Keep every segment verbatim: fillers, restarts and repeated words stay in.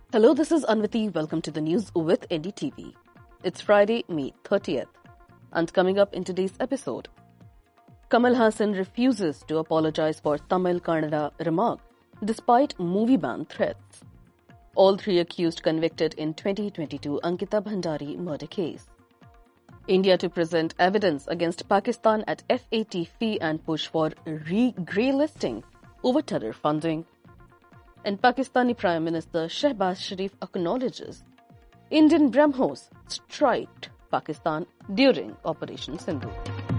Hello, this is Anvati. Welcome to the news with N D T V. It's Friday, May thirtieth. And coming up in today's episode, Kamal Haasan refuses to apologize for Tamil Kannada remark despite movie ban threats. All three accused convicted in twenty twenty-two Ankita Bhandari murder case. India to present evidence against Pakistan at F A T F I and push for re-grey-listing over terror funding. And Pakistani Prime Minister Shehbaz Sharif acknowledges Indian BrahMos striked Pakistan during Operation Sindhu.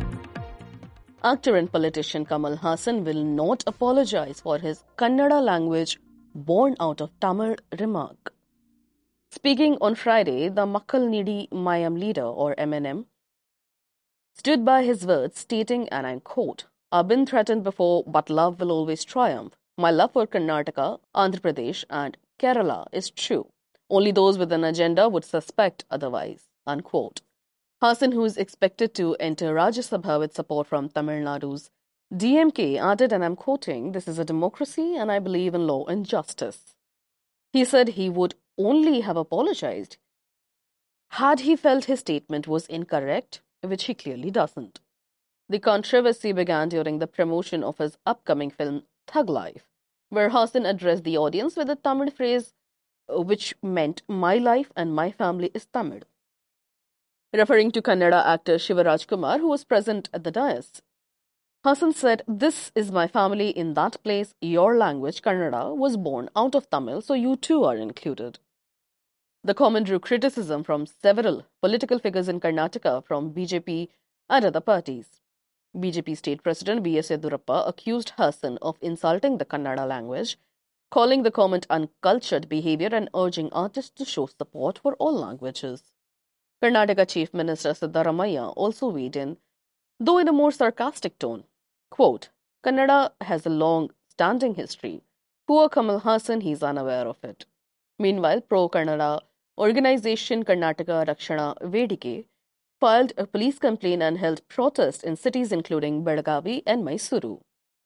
Actor and politician Kamal Haasan will not apologize for his Kannada language born out of Tamil remark. Speaking on Friday, the Makkal Nidi Mayam leader, or M N M, stood by his words, stating, and I quote, "I've been threatened before, but love will always triumph. My love for Karnataka, Andhra Pradesh, and Kerala is true. Only those with an agenda would suspect otherwise." Unquote. Haasan, who is expected to enter Rajya Sabha with support from Tamil Nadu's D M K, added, and I'm quoting, "This is a democracy and I believe in law and justice." He said he would only have apologized had he felt his statement was incorrect, which he clearly doesn't. The controversy began during the promotion of his upcoming film Thug Life, where Haasan addressed the audience with a Tamil phrase which meant "my life and my family is Tamil," referring to Kannada actor Shivaraj Kumar, who was present at the dais. Haasan said, "This is my family in that place. Your language, Kannada, was born out of Tamil, so you too are included." The comment drew criticism from several political figures in Karnataka, from B J P and other parties. B J P State President B S Yedurappa accused Haasan of insulting the Kannada language, calling the comment uncultured behavior and urging artists to show support for all languages. Karnataka Chief Minister Siddaramaiah also weighed in, though in a more sarcastic tone. Quote, "Kannada has a long-standing history. Poor Kamal Haasan, he's unaware of it." Meanwhile, pro-Kannada organization Karnataka Rakshana Vedike filed a police complaint and held protests in cities including Belagavi and Mysuru.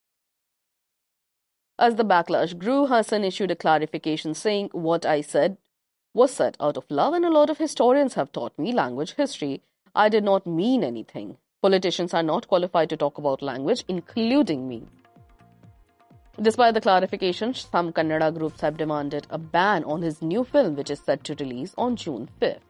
As the backlash grew, Haasan issued a clarification saying, "What I said was said out of love, and a lot of historians have taught me language history. I did not mean anything. Politicians are not qualified to talk about language, including me." Despite the clarification, some Kannada groups have demanded a ban on his new film, which is set to release on June fifth.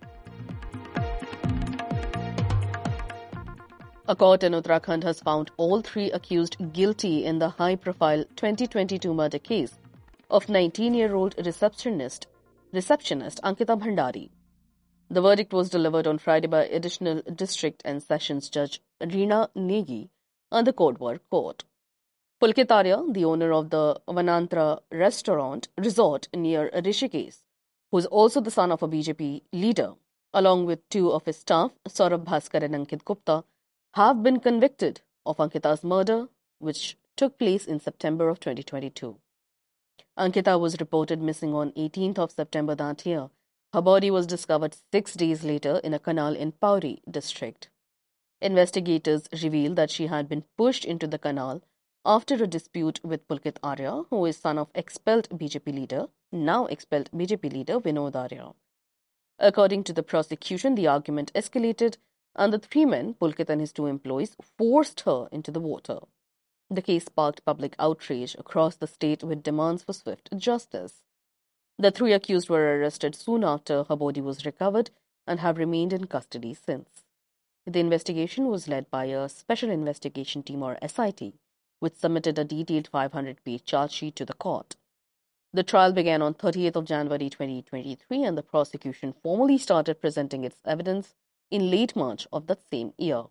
A court in Uttarakhand has found all three accused guilty in the high-profile twenty twenty-two murder case of nineteen-year-old receptionist, receptionist Ankita Bhandari. The verdict was delivered on Friday by Additional District and Sessions Judge Reena Negi and the Kodwar Court. Pulkit Arya, the owner of the Vanantra restaurant resort near Rishikesh, who is also the son of a B J P leader, along with two of his staff, Saurabh Bhaskar and Ankit Gupta, have been convicted of Ankita's murder, which took place in September of twenty twenty-two. Ankita was reported missing on eighteenth of September that year. Her body was discovered six days later in a canal in Pauri district. Investigators revealed that she had been pushed into the canal after a dispute with Pulkit Arya, who is son of expelled B J P leader, now expelled B J P leader Vinod Arya. According to the prosecution, the argument escalated and the three men, Pulkit and his two employees, forced her into the water. The case sparked public outrage across the state with demands for swift justice. The three accused were arrested soon after her body was recovered and have remained in custody since. The investigation was led by a Special Investigation Team, or S I T, which submitted a detailed five hundred page charge sheet to the court. The trial began on thirtieth of January twenty twenty-three, and the prosecution formally started presenting its evidence in late March of that same year.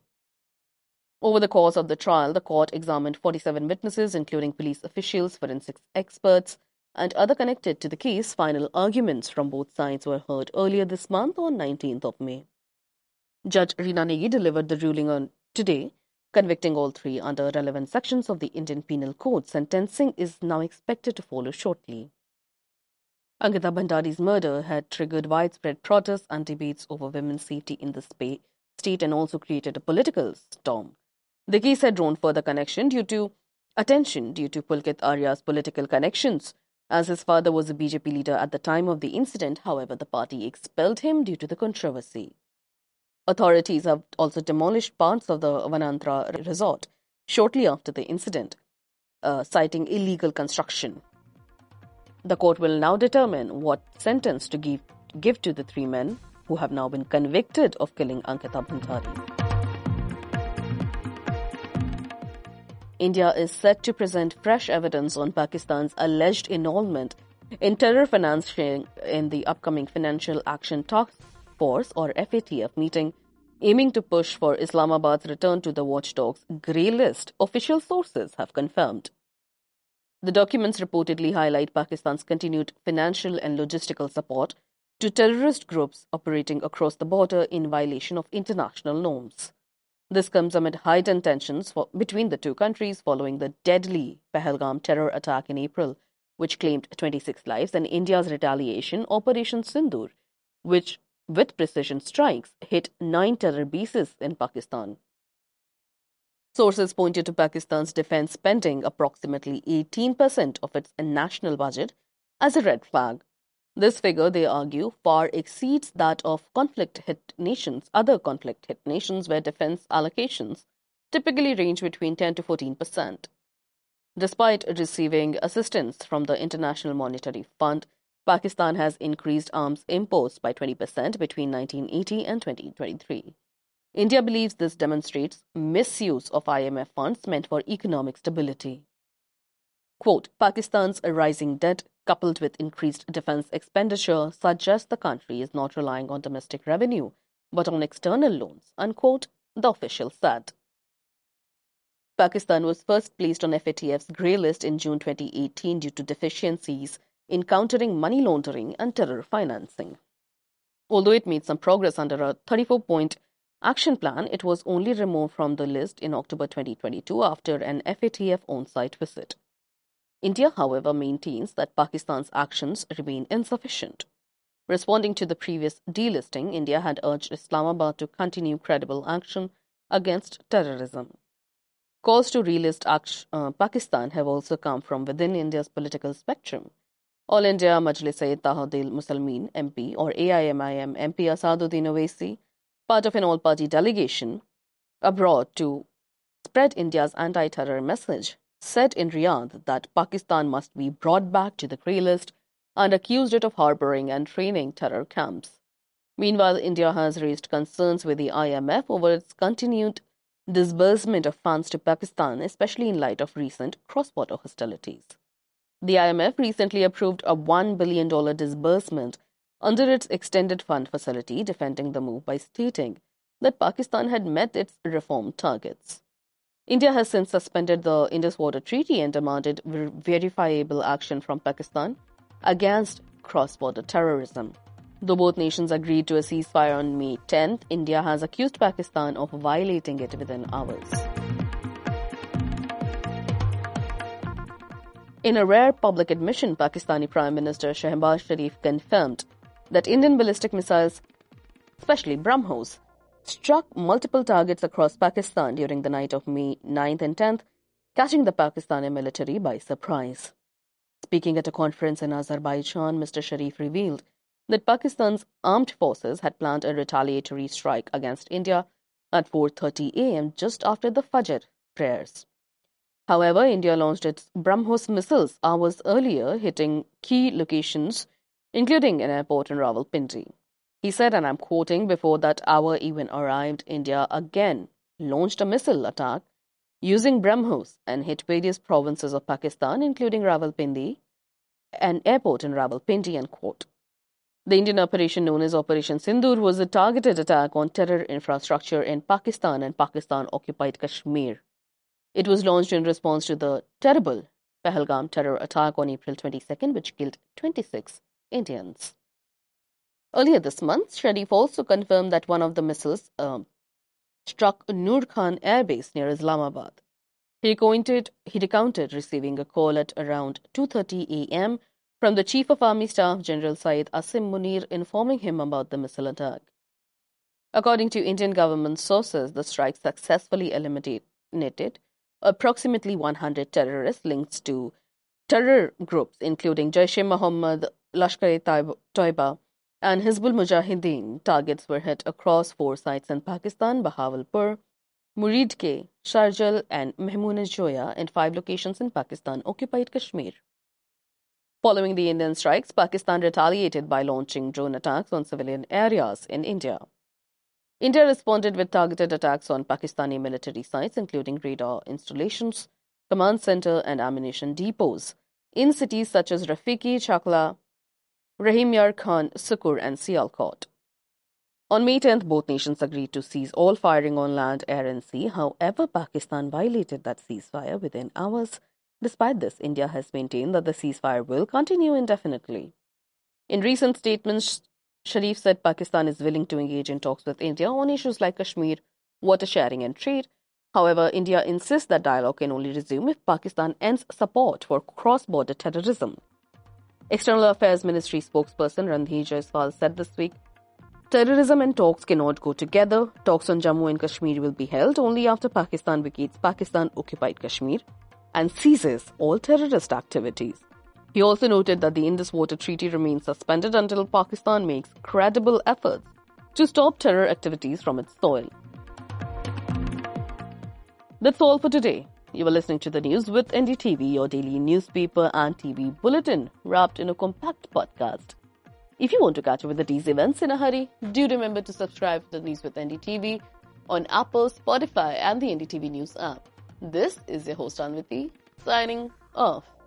Over the course of the trial, the court examined forty-seven witnesses, including police officials, forensics experts, and other connected to the case. Final arguments from both sides were heard earlier this month on nineteenth of May. Judge Reena Negi delivered the ruling on today, convicting all three under relevant sections of the Indian Penal Code. Sentencing is now expected to follow shortly. Ankita Bhandari's murder had triggered widespread protests and debates over women's safety in the state and also created a political storm. The case had drawn further connection due to attention due to Pulkit Arya's political connections As his father was a B J P leader at the time of the incident, however, the party expelled him due to the controversy. Authorities have also demolished parts of the Vanantra resort shortly after the incident, uh, citing illegal construction. The court will now determine what sentence to give, give to the three men who have now been convicted of killing Ankita Bhandari. India is set to present fresh evidence on Pakistan's alleged involvement in terror financing in the upcoming Financial Action Task Force or F A T F meeting, aiming to push for Islamabad's return to the watchdog's grey list, official sources have confirmed. The documents reportedly highlight Pakistan's continued financial and logistical support to terrorist groups operating across the border in violation of international norms. This comes amid heightened tensions for, between the two countries following the deadly Pahalgam terror attack in April, which claimed twenty-six lives, and India's retaliation, Operation Sindoor, which, with precision strikes, hit nine terror bases in Pakistan. Sources pointed to Pakistan's defense spending approximately eighteen percent of its national budget as a red flag. This figure, they argue, far exceeds that of conflict-hit nations, other conflict-hit nations where defense allocations typically range between ten to fourteen percent. Despite receiving assistance from the International Monetary Fund, Pakistan has increased arms imports by twenty percent between nineteen eighty and twenty twenty-three. India believes this demonstrates misuse of I M F funds meant for economic stability. Quote, Pakistan's rising debt, coupled with increased defense expenditure, suggests the country is not relying on domestic revenue, but on external loans, unquote, the official said. Pakistan was first placed on F A T F's grey list in June twenty eighteen due to deficiencies in countering money laundering and terror financing. Although it made some progress under a thirty-four point action plan, it was only removed from the list in October twenty twenty-two after an F A T F on-site visit. India, however, maintains that Pakistan's actions remain insufficient. Responding to the previous delisting, India had urged Islamabad to continue credible action against terrorism. Calls to relist act- uh, Pakistan have also come from within India's political spectrum. All India Majlis-e-Ittehad Muslimin M P or A I M I M M P Asaduddin Owaisi, part of an all-party delegation abroad to spread India's anti-terror message, said in Riyadh that Pakistan must be brought back to the grey list and accused it of harboring and training terror camps. Meanwhile, India has raised concerns with the I M F over its continued disbursement of funds to Pakistan, especially in light of recent cross-border hostilities. The I M F recently approved a one billion dollars disbursement under its extended fund facility, defending the move by stating that Pakistan had met its reform targets. India has since suspended the Indus Water Treaty and demanded ver- verifiable action from Pakistan against cross-border terrorism. Though both nations agreed to a ceasefire on May tenth, India has accused Pakistan of violating it within hours. In a rare public admission, Pakistani Prime Minister Shehbaz Sharif confirmed that Indian ballistic missiles, especially BrahMos, struck multiple targets across Pakistan during the night of May ninth and tenth, catching the Pakistani military by surprise. Speaking at a conference in Azerbaijan, Mister Sharif revealed that Pakistan's armed forces had planned a retaliatory strike against India at four thirty a m just after the Fajr prayers. However, India launched its BrahMos missiles hours earlier, hitting key locations, including an airport in Rawalpindi. He said, and I'm quoting, before that hour even arrived, India again launched a missile attack using BrahMos and hit various provinces of Pakistan, including Rawalpindi, an airport in Rawalpindi, and quote. The Indian operation known as Operation Sindoor was a targeted attack on terror infrastructure in Pakistan and Pakistan-occupied Kashmir. It was launched in response to the terrible Pahalgam terror attack on April twenty-second, which killed twenty-six Indians. Earlier this month, Sharif also confirmed that one of the missiles uh, struck Noor Khan Air Base near Islamabad. He recounted, he recounted receiving a call at around two thirty a m from the Chief of Army Staff, General Syed Asim Munir, informing him about the missile attack. According to Indian government sources, the strike successfully eliminated approximately one hundred terrorist links to Terror groups including Jaish-e-Mohammed, Lashkar-e-Toiba, and Hizbul Mujahideen targets were hit across four sites in Pakistan: Bahawalpur, Muridke, Sharjah, and Mehmoon-e-Joya, and five locations in Pakistan-occupied Kashmir. Following the Indian strikes, Pakistan retaliated by launching drone attacks on civilian areas in India. India responded with targeted attacks on Pakistani military sites, including radar installations, command center, and ammunition depots in cities such as Rafiki, Chakla, Rahim Yar Khan, Sukur, and Sialkot. On May tenth, both nations agreed to cease all firing on land, air, and sea. However, Pakistan violated that ceasefire within hours. Despite this, India has maintained that the ceasefire will continue indefinitely. In recent statements, Sharif said Pakistan is willing to engage in talks with India on issues like Kashmir, water sharing, and trade. However, India insists that dialogue can only resume if Pakistan ends support for cross-border terrorism. External Affairs Ministry spokesperson Randhir Jaiswal said this week, terrorism and talks cannot go together. Talks on Jammu and Kashmir will be held only after Pakistan vacates Pakistan-occupied Kashmir and ceases all terrorist activities. He also noted that the Indus Water Treaty remains suspended until Pakistan makes credible efforts to stop terror activities from its soil. That's all for today. You are listening to the news with N D T V, your daily newspaper and T V bulletin, wrapped in a compact podcast. If you want to catch up with these events in a hurry, do remember to subscribe to the News with N D T V on Apple, Spotify, and the N D T V News app. This is your host Anviti, signing off.